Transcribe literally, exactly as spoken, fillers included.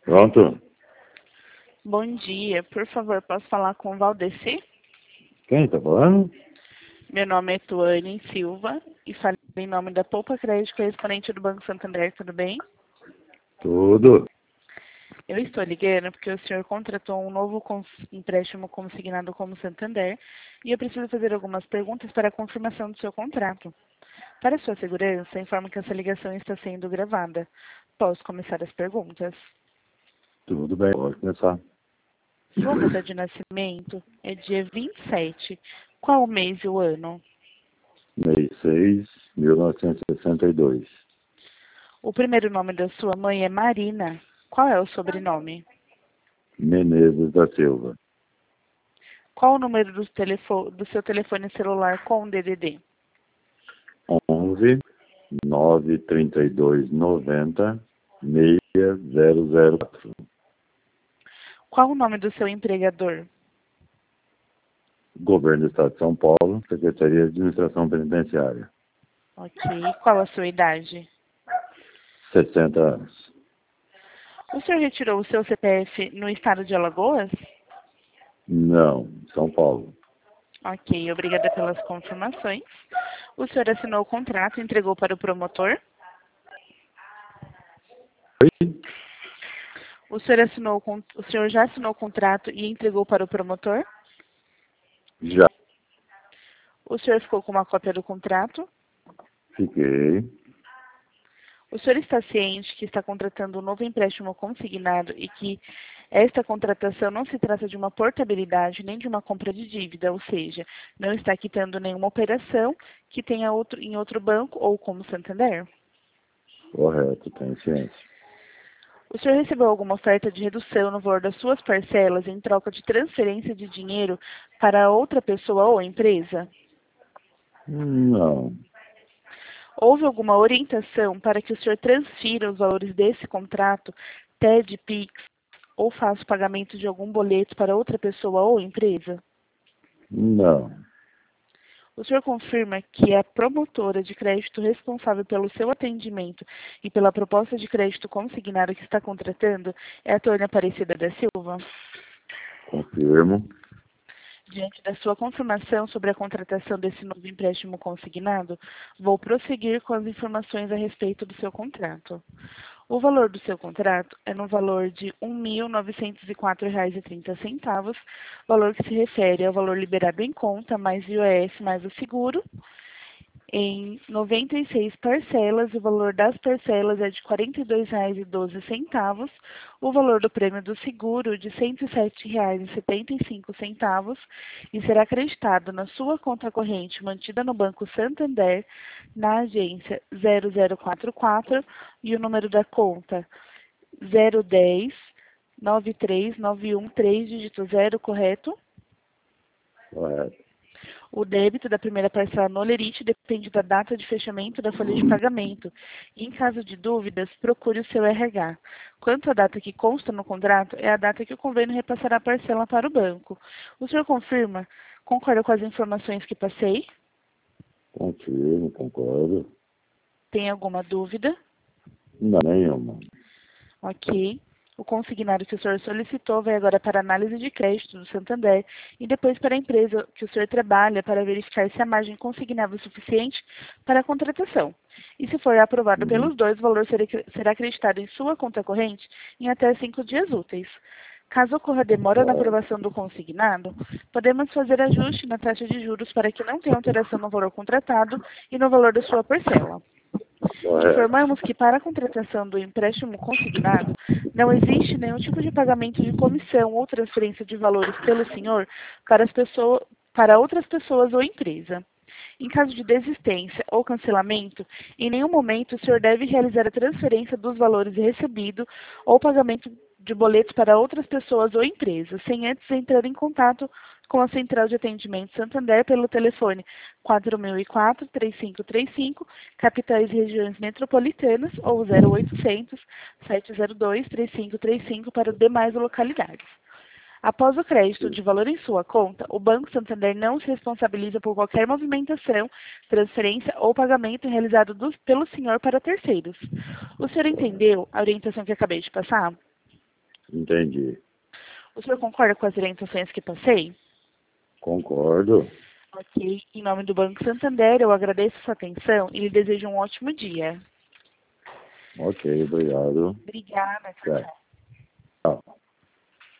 Pronto? Bom dia, por favor, posso falar com o Valdeci? Quem está falando? Meu nome é Tuane Silva e falo em nome da Poupa Crédito, correspondente do Banco Santander, tudo bem? Tudo. Eu estou ligando porque o senhor contratou um novo cons- empréstimo consignado como Santander e eu preciso fazer algumas perguntas para a confirmação do seu contrato. Para sua segurança, informo que essa ligação está sendo gravada. Posso começar as perguntas? Tudo bem. Pode começar. Sua data de nascimento é dia vinte e sete. Qual o mês e o ano? Mês seis, mil novecentos e sessenta e dois. O primeiro nome da sua mãe é Marina. Qual é o sobrenome? Menezes da Silva. Qual o número do, telefo- do seu telefone celular com D D D? onze, nove, trinta e dois, noventa, seis, zero zero quatro. Qual o nome do seu empregador? Governo do Estado de São Paulo, Secretaria de Administração Penitenciária. Ok. Qual a sua idade? sessenta anos. O senhor retirou o seu C P F no estado de Alagoas? Não, São Paulo. Ok, obrigada pelas confirmações. O senhor assinou o contrato e entregou para o promotor? Oi? O senhor, assinou, o con- o senhor já assinou o contrato e entregou para o promotor? Já O senhor ficou com uma cópia do contrato? fiquei. O senhor está ciente que está contratando um novo empréstimo consignado e que esta contratação não se trata de uma portabilidade nem de uma compra de dívida, ou seja, não está quitando nenhuma operação que tenha outro, em outro banco ou como Santander? Correto, tenho ciência. O senhor recebeu alguma oferta de redução no valor das suas parcelas em troca de transferência de dinheiro para outra pessoa ou empresa? Não, Houve alguma orientação para que o senhor transfira os valores desse contrato, T E D, Pix, ou faça o pagamento de algum boleto para outra pessoa ou empresa? não, O senhor confirma que a promotora de crédito responsável pelo seu atendimento e pela proposta de crédito consignado que está contratando é a Tônia Aparecida da Silva? confirmo. Diante da sua confirmação sobre a contratação desse novo empréstimo consignado, vou prosseguir com as informações a respeito do seu contrato. O valor do seu contrato é no valor de um mil novecentos e quatro reais e trinta centavos, valor que se refere ao valor liberado em conta, mais I O F, mais o seguro, em noventa e seis parcelas. O valor das parcelas é de quarenta e dois reais e doze centavos, o valor do prêmio do seguro de cento e sete reais e setenta e cinco centavos e será acreditado na sua conta corrente mantida no Banco Santander, na agência zero zero quatro quatro e o número da conta zero dez, nove três nove um três, dígito zero, correto? Correto. O débito da primeira parcela no Olerite depende da data de fechamento da folha de pagamento. E, em caso de dúvidas, procure o seu R H. Quanto à data que consta no contrato, é a data que o convênio repassará a parcela para o banco. O senhor confirma? Concorda com as informações que passei? Confirmo, concordo. Tem alguma dúvida? Não, nenhuma. Ok. O consignado que o senhor solicitou vai agora para a análise de crédito do Santander e depois para a empresa que o senhor trabalha para verificar se a margem consignável é suficiente para a contratação. E se for aprovado Uhum. pelos dois, o valor será será acreditado em sua conta corrente em até cinco dias úteis. Caso ocorra demora na Correto. aprovação do consignado, podemos fazer ajuste na taxa de juros para que não tenha alteração no valor contratado e no valor da sua parcela. Correto. Informamos que para a contratação do empréstimo consignado, não existe nenhum tipo de pagamento de comissão ou transferência de valores pelo senhor para, as pessoas, para outras pessoas ou empresa. Em caso de desistência ou cancelamento, em nenhum momento o senhor deve realizar a transferência dos valores recebidos ou pagamento de boletos para outras pessoas ou empresas, sem antes entrar em contato com a Central de Atendimento Santander pelo telefone quatro mil e quatro, três cinco três cinco, capitais e regiões metropolitanas, ou zero oitocentos, sete zero dois, três cinco três cinco para demais localidades. Após o crédito de valor em sua conta, o Banco Santander não se responsabiliza por qualquer movimentação, transferência ou pagamento realizado do- pelo senhor para terceiros. O senhor entendeu a orientação que acabei de passar? Entendi. O senhor concorda com as orientações que passei? Concordo. Ok. Em nome do Banco Santander, eu agradeço sua atenção e lhe desejo um ótimo dia. Ok, obrigado. Obrigada. Tchau, Certo. tchau. Tchau.